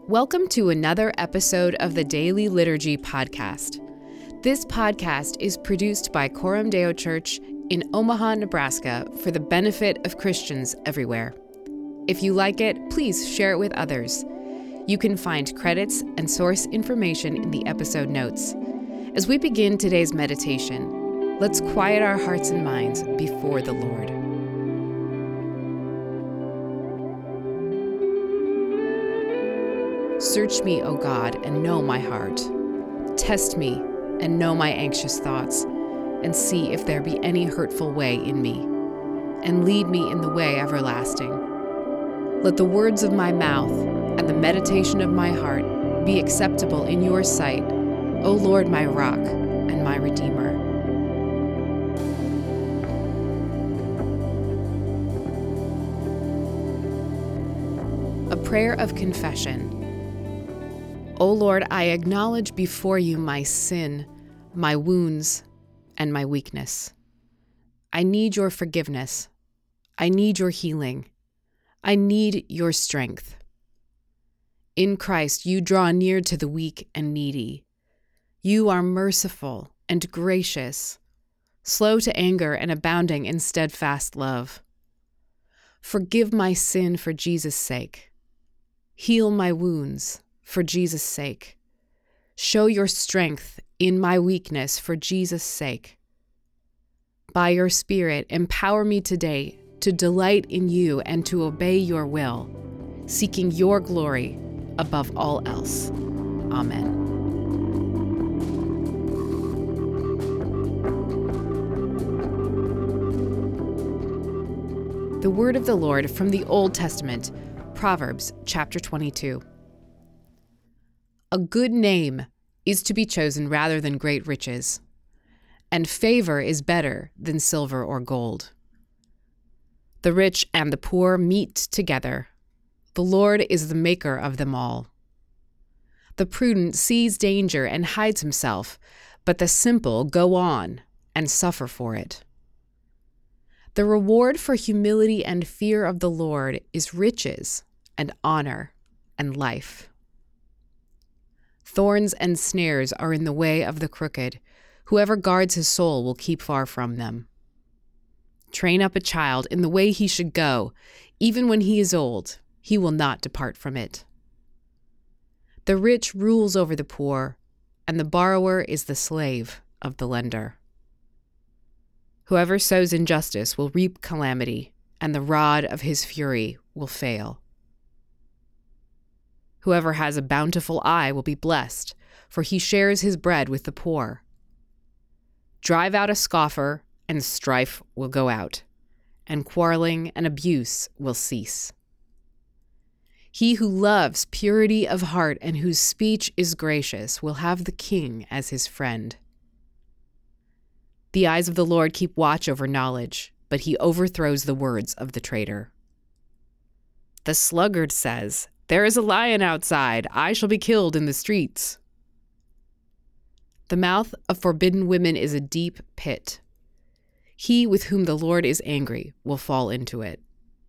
Welcome to another episode of the Daily Liturgy Podcast. This podcast is produced by Coram Deo Church in Omaha, Nebraska for the benefit of Christians everywhere. If you like it, please share it with others. You can find credits and source information in the episode notes. As we begin today's meditation, let's quiet our hearts and minds before the Lord. Search me, O God, and know my heart. Test me and know my anxious thoughts, and see if there be any hurtful way in me, and lead me in the way everlasting. Let the words of my mouth and the meditation of my heart be acceptable in your sight, O Lord, my rock and my redeemer. A prayer of confession. O Lord, I acknowledge before you my sin, my wounds, and my weakness. I need your forgiveness. I need your healing. I need your strength. In Christ, you draw near to the weak and needy. You are merciful and gracious, slow to anger and abounding in steadfast love. Forgive my sin for Jesus' sake. Heal my wounds for Jesus' sake. Show your strength in my weakness for Jesus' sake. By your Spirit, empower me today to delight in you and to obey your will, seeking your glory above all else. Amen. The word of the Lord from the Old Testament, Proverbs chapter 22. A good name is to be chosen rather than great riches, and favor is better than silver or gold. The rich and the poor meet together. The Lord is the maker of them all. The prudent sees danger and hides himself, but the simple go on and suffer for it. The reward for humility and fear of the Lord is riches and honor and life. Thorns and snares are in the way of the crooked. Whoever guards his soul will keep far from them. Train up a child in the way he should go. Even when he is old, he will not depart from it. The rich rules over the poor, and the borrower is the slave of the lender. Whoever sows injustice will reap calamity, and the rod of his fury will fail. Whoever has a bountiful eye will be blessed, for he shares his bread with the poor. Drive out a scoffer, and strife will go out, and quarreling and abuse will cease. He who loves purity of heart and whose speech is gracious will have the king as his friend. The eyes of the Lord keep watch over knowledge, but he overthrows the words of the traitor. The sluggard says, "There is a lion outside. I shall be killed in the streets." The mouth of forbidden women is a deep pit. He with whom the Lord is angry will fall into it.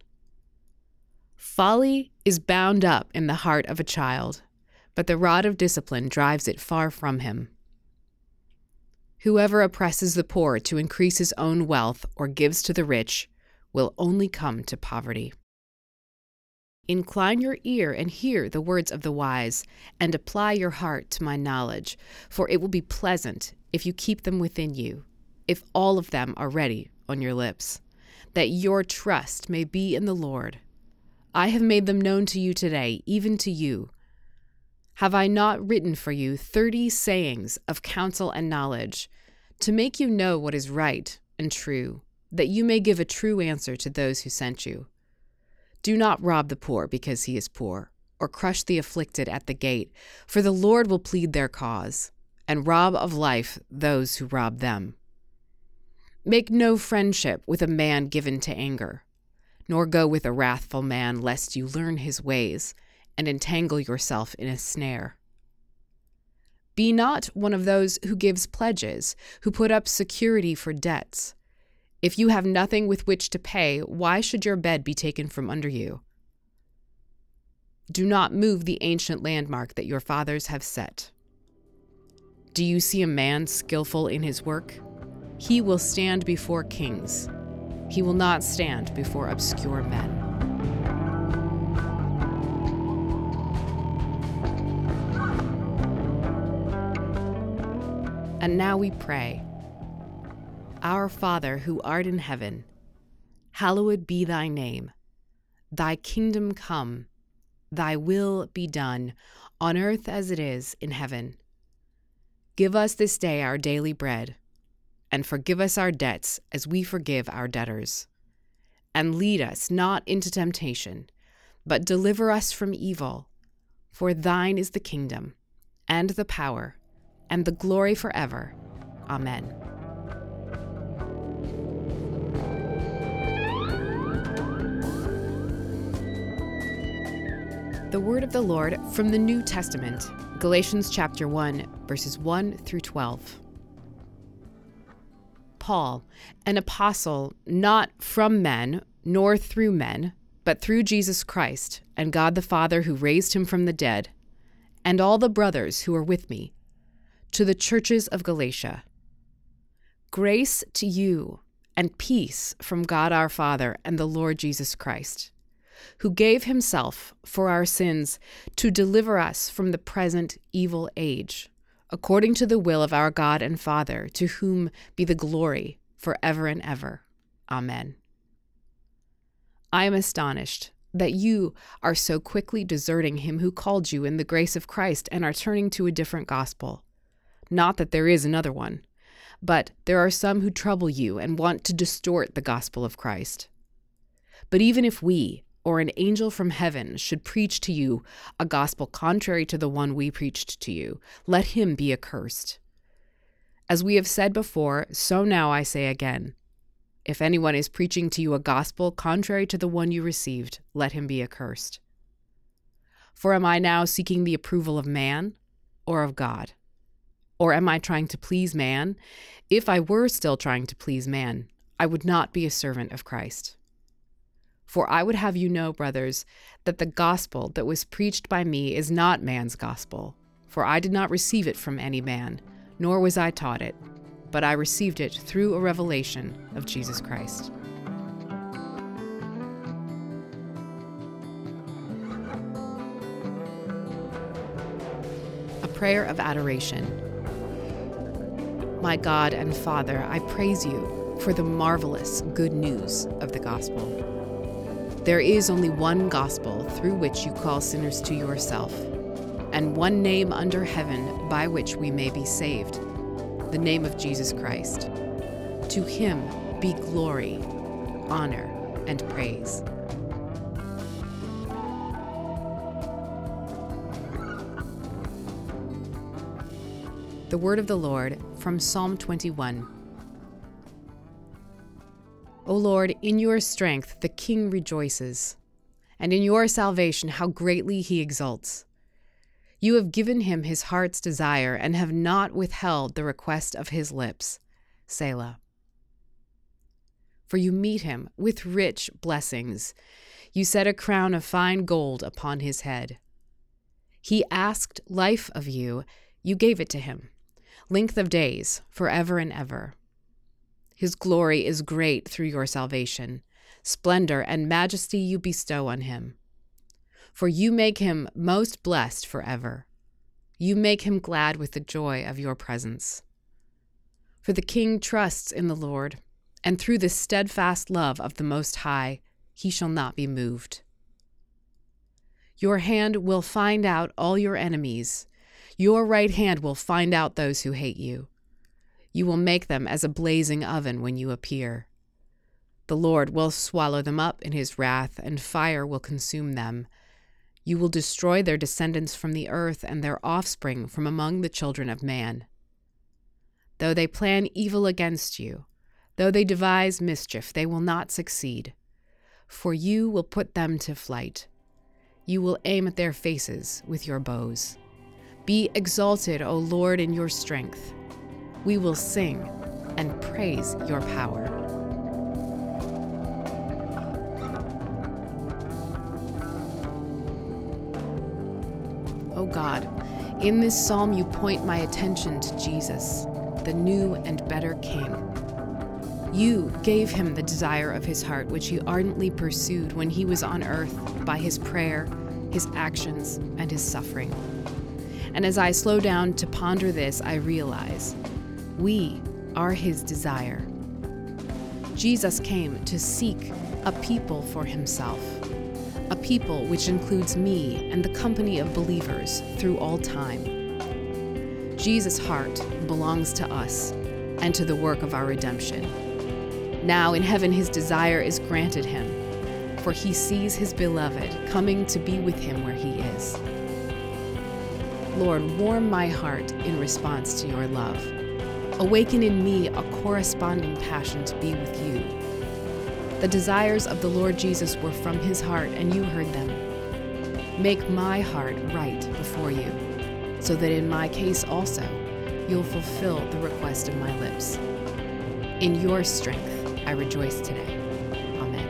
Folly is bound up in the heart of a child, but the rod of discipline drives it far from him. Whoever oppresses the poor to increase his own wealth or gives to the rich will only come to poverty. Incline your ear and hear the words of the wise, and apply your heart to my knowledge, for it will be pleasant if you keep them within you, if all of them are ready on your lips, that your trust may be in the Lord. I have made them known to you today, even to you. Have I not written for you 30 sayings of counsel and knowledge, to make you know what is right and true, that you may give a true answer to those who sent you? Do not rob the poor because he is poor, or crush the afflicted at the gate, for the Lord will plead their cause, and rob of life those who rob them. Make no friendship with a man given to anger, nor go with a wrathful man, lest you learn his ways and entangle yourself in a snare. Be not one of those who gives pledges, who put up security for debts. If you have nothing with which to pay, why should your bed be taken from under you? Do not move the ancient landmark that your fathers have set. Do you see a man skillful in his work? He will stand before kings. He will not stand before obscure men. And now we pray. Our Father, who art in heaven, hallowed be thy name. Thy kingdom come, thy will be done, on earth as it is in heaven. Give us this day our daily bread, and forgive us our debts as we forgive our debtors. And lead us not into temptation, but deliver us from evil. For thine is the kingdom, and the power, and the glory forever. Amen. The word of the Lord from the New Testament, Galatians chapter 1, verses 1 through 12. Paul, an apostle, not from men, nor through men, but through Jesus Christ, and God the Father who raised him from the dead, and all the brothers who are with me, to the churches of Galatia. Grace to you, and peace from God our Father and the Lord Jesus Christ, who gave himself for our sins to deliver us from the present evil age, according to the will of our God and Father, to whom be the glory forever and ever. Amen. I am astonished that you are so quickly deserting him who called you in the grace of Christ and are turning to a different gospel. Not that there is another one, but there are some who trouble you and want to distort the gospel of Christ. But even if we, or an angel from heaven, should preach to you a gospel contrary to the one we preached to you, let him be accursed. As we have said before, so now I say again, if anyone is preaching to you a gospel contrary to the one you received, let him be accursed. For am I now seeking the approval of man or of God? Or am I trying to please man? If I were still trying to please man, I would not be a servant of Christ. For I would have you know, brothers, that the gospel that was preached by me is not man's gospel. For I did not receive it from any man, nor was I taught it, but I received it through a revelation of Jesus Christ. A prayer of adoration. My God and Father, I praise you for the marvelous good news of the gospel. There is only one gospel through which you call sinners to yourself, and one name under heaven by which we may be saved, the name of Jesus Christ. To him be glory, honor, and praise. The word of the Lord from Psalm 21. O Lord, in your strength the king rejoices, and in your salvation how greatly he exults. You have given him his heart's desire and have not withheld the request of his lips. Selah. For you meet him with rich blessings. You set a crown of fine gold upon his head. He asked life of you, you gave it to him, length of days, forever and ever. His glory is great through your salvation. Splendor and majesty you bestow on him. For you make him most blessed forever. You make him glad with the joy of your presence. For the king trusts in the Lord, and through the steadfast love of the Most High, he shall not be moved. Your hand will find out all your enemies. Your right hand will find out those who hate you. You will make them as a blazing oven when you appear. The Lord will swallow them up in his wrath, and fire will consume them. You will destroy their descendants from the earth and their offspring from among the children of man. Though they plan evil against you, though they devise mischief, they will not succeed. For you will put them to flight. You will aim at their faces with your bows. Be exalted, O Lord, in your strength. We will sing and praise your power. O God, in this psalm you point my attention to Jesus, the new and better King. You gave him the desire of his heart, which he ardently pursued when he was on earth by his prayer, his actions, and his suffering. And as I slow down to ponder this, I realize we are his desire. Jesus came to seek a people for himself, a people which includes me and the company of believers through all time. Jesus' heart belongs to us and to the work of our redemption. Now in heaven his desire is granted him, for he sees his beloved coming to be with him where he is. Lord, warm my heart in response to your love. Awaken in me a corresponding passion to be with you. The desires of the Lord Jesus were from his heart, and you heard them. Make my heart right before you, so that in my case also you'll fulfill the request of my lips. In your strength I rejoice today. Amen.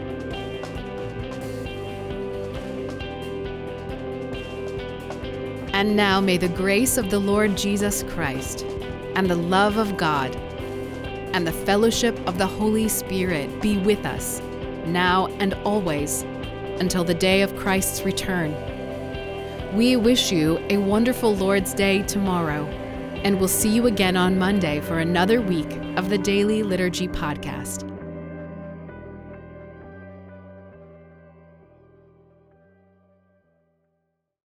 And now may the grace of the Lord Jesus Christ, and the love of God, and the fellowship of the Holy Spirit be with us, now and always, until the day of Christ's return. We wish you a wonderful Lord's Day tomorrow, and we'll see you again on Monday for another week of the Daily Liturgy Podcast.